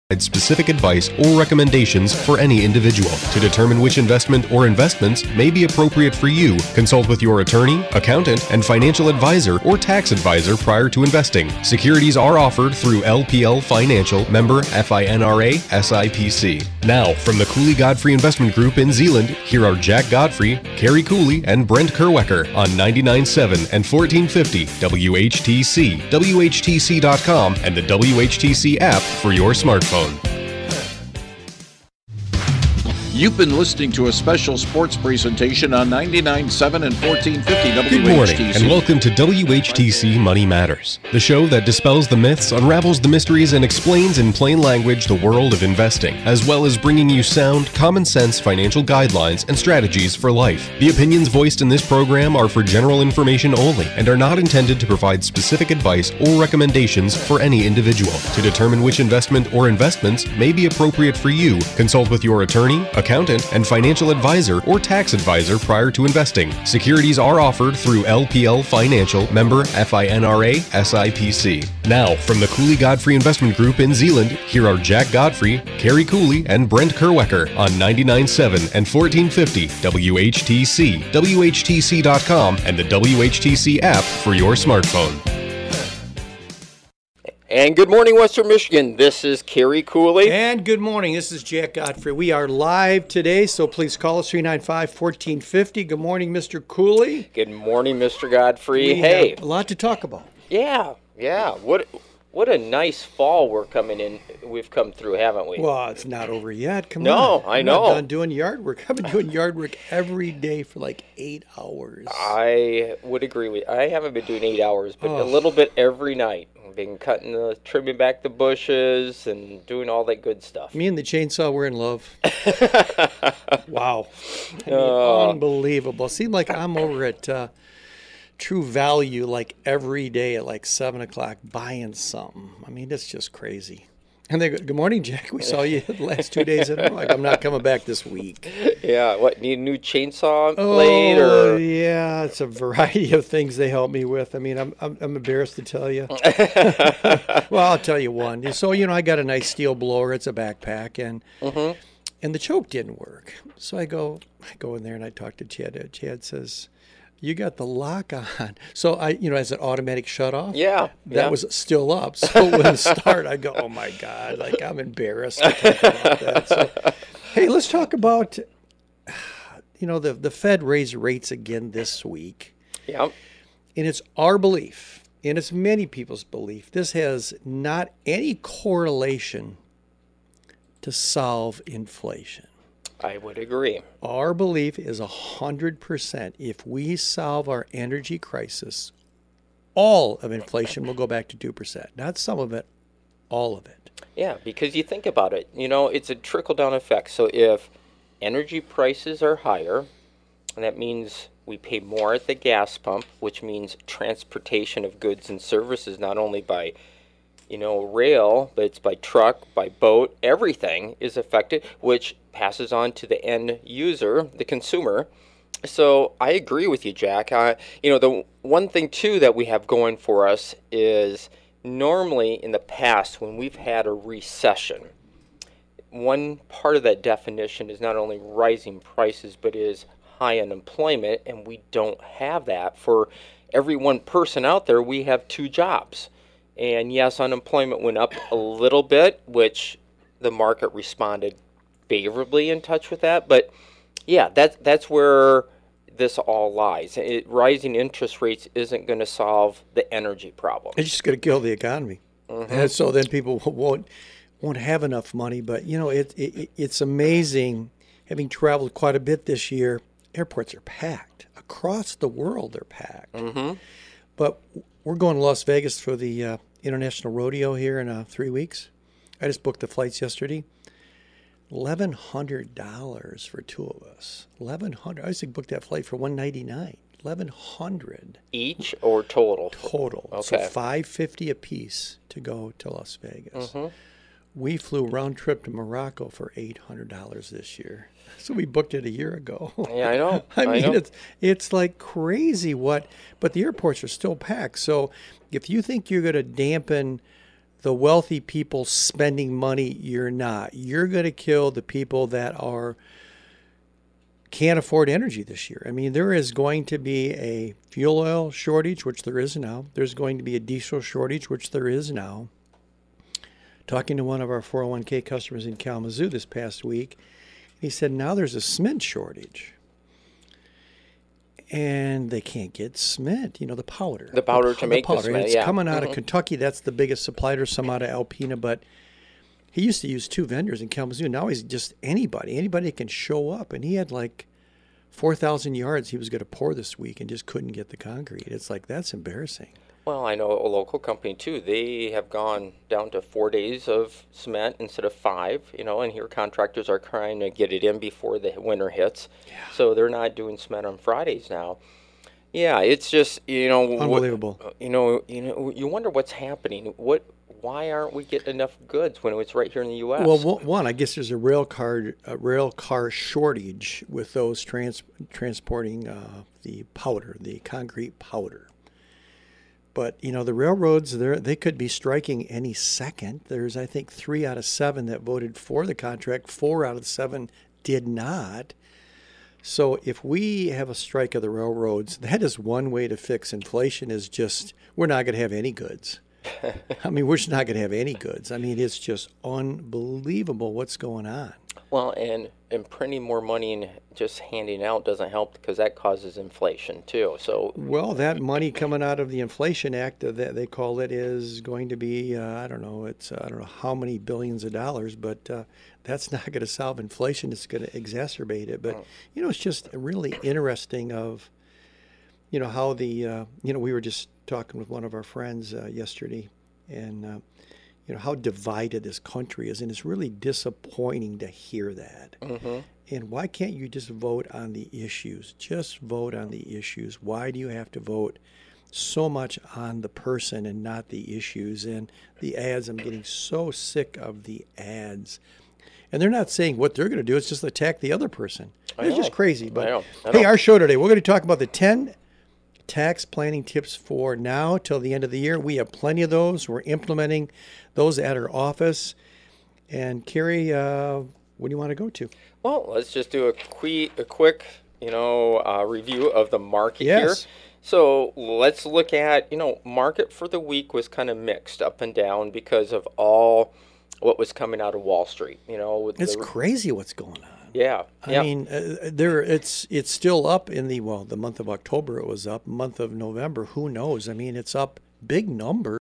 specific advice or recommendations for any individual. To determine which investment or investments may be appropriate for you, consult with your attorney, accountant, and financial advisor or tax advisor prior to investing. Securities are offered through LPL Financial, member FINRA SIPC. Now, from the Cooley Godfrey Investment Group in Zeeland, here are Jack Godfrey, Carrie Cooley, and Brent Kerwecker on 99.7 and 1450 WHTC, WHTC.com, and the WHTC app for your smartphone. You've been listening to a special sports presentation on 99.7 and 1450 WHTC. Good morning, and welcome to WHTC Money Matters, the show that dispels the myths, unravels the mysteries, and explains in plain language the world of investing, as well as bringing you sound, common-sense financial guidelines and strategies for life. The opinions voiced in this program are for general information only and are not intended to provide specific advice or recommendations for any individual. To determine which investment or investments may be appropriate for you, consult with your attorney, accountant, and financial advisor or tax advisor prior to investing. Securities are offered through LPL Financial, member FINRA SIPC. Now, from the Cooley Godfrey Investment Group in Zeeland, here are Jack Godfrey, Carrie Cooley, and Brent Kerwecker on 99.7 and 1450 WHTC, WHTC.com, and the WHTC app for your smartphone. And good morning, Western Michigan. This is Carrie Cooley. And good morning. This is Jack Godfrey. We are live today, so please call us 395-1450. Good morning, Mr. Cooley. Good morning, Mr. Godfrey. We hey, have a lot to talk about. Yeah. What a nice fall we've come through, haven't we? Well, it's not over yet. Come on. No, I know. I'm not done doing yard work. I've been doing yard work every day for like 8 hours. I would agree with you. I haven't been doing 8 hours, but a little bit every night. I've been trimming back the bushes and doing all that good stuff. Me and the chainsaw were in love. Wow. Unbelievable. Seemed like I'm over at True Value like every day at like 7 o'clock buying something. I mean, it's just crazy. And they go, good morning, Jack. We saw you the last 2 days. And I'm like, I'm not coming back this week. Yeah. What, need a new chainsaw blade? Yeah. It's a variety of things they help me with. I mean, I'm embarrassed to tell you. Well, I'll tell you one. So, I got a nice steel blower. It's a backpack. And the choke didn't work. So I go in there and I talk to Chad. Chad says, you got the lock on. So as an automatic shut off. Yeah. That was still up. So when it started, I go, oh my God, like I'm embarrassed to talk about that. So, hey, let's talk about, the Fed raised rates again this week. Yeah. And it's our belief, and it's many people's belief, this has not any correlation to solve inflation. I would agree. Our belief is 100%. If we solve our energy crisis, all of inflation will go back to 2%. Not some of it, all of it. Yeah, because you think about it, it's a trickle-down effect. So if energy prices are higher, and that means we pay more at the gas pump, which means transportation of goods and services, not only by rail, but it's by truck, by boat, everything is affected, which passes on to the end user, the consumer. So I agree with you, Jack. The one thing, too, that we have going for us is normally in the past when we've had a recession, one part of that definition is not only rising prices, but is high unemployment, and we don't have that. For every one person out there, we have 2 jobs. And yes, unemployment went up a little bit, which the market responded favorably in touch with that. But yeah, that's where this all lies. Rising interest rates isn't going to solve the energy problem. It's just going to kill the economy. Mm-hmm. And so then people won't have enough money. But, it's amazing. Having traveled quite a bit this year, airports are packed. Across the world, they're packed. Mm-hmm. But we're going to Las Vegas for the International Rodeo here in 3 weeks. I just booked the flights yesterday. $1,100 for 2 of us. $1,100. I used to book that flight for $199. $1,100 each or total? Total. Okay. So $550 a piece to go to Las Vegas. Mm-hmm. We flew round trip to Morocco for $800 this year. So we booked it a year ago. Yeah, I know. I mean, it's like crazy but the airports are still packed. So if you think you're going to dampen the wealthy people spending money. You're not. You're going to kill the people that can't afford energy this year. I mean, there is going to be a fuel oil shortage, which there is now. There's going to be a diesel shortage, which there is now. Talking to one of our 401k customers in Kalamazoo this past week, he said now there's a cement shortage. And they can't get cement, the powder. The powder to make the cement, It's coming out of Kentucky. That's the biggest supplier, some out of Alpena. But he used to use 2 vendors in Kalamazoo. Now he's just anybody can show up. And he had like 4,000 yards he was going to pour this week and just couldn't get the concrete. It's like, that's embarrassing. Well, I know a local company, too. They have gone down to 4 days of cement instead of 5, and here contractors are trying to get it in before the winter hits. Yeah. So they're not doing cement on Fridays now. Yeah, it's just, unbelievable. You wonder what's happening. Why aren't we getting enough goods when it's right here in the U.S.? Well, one, I guess there's a rail car shortage with those transporting the powder, the concrete powder. But, the railroads, they could be striking any second. There's, I think, 3 out of 7 that voted for the contract. 4 out of 7 did not. So if we have a strike of the railroads, that is one way to fix inflation, is just we're not going to have any goods. I mean, we're just not going to have any goods. I mean, it's just unbelievable what's going on. Well, and printing more money and just handing out doesn't help, because that causes inflation too. So, well, that money coming out of the Inflation Act, that they call it, is going to be I don't know how many billions of dollars, but that's not going to solve inflation. It's going to exacerbate it. But it's just really interesting of how the we were just talking with one of our friends yesterday, and how divided this country is, and it's really disappointing to hear that. Mm-hmm. And why can't you just vote on the issues? Just vote on the issues. Why do you have to vote so much on the person and not the issues? And the ads, I'm getting so sick of the ads. And they're not saying what they're going to do. It's just attack the other person. It's just crazy. But I know. Hey, our show today, we're going to talk about the 10 tax planning tips for now till the end of the year. We have plenty of those. We're implementing those at our office. And Carrie, what do you want to go to? Well, let's just do a quick review of the market here. So let's look at, market for the week was kind of mixed up and down because of all what was coming out of Wall Street. It's crazy what's going on. Yeah. I mean, it's still up in the month of October it was up. Month of November, who knows? I mean, it's up big numbers.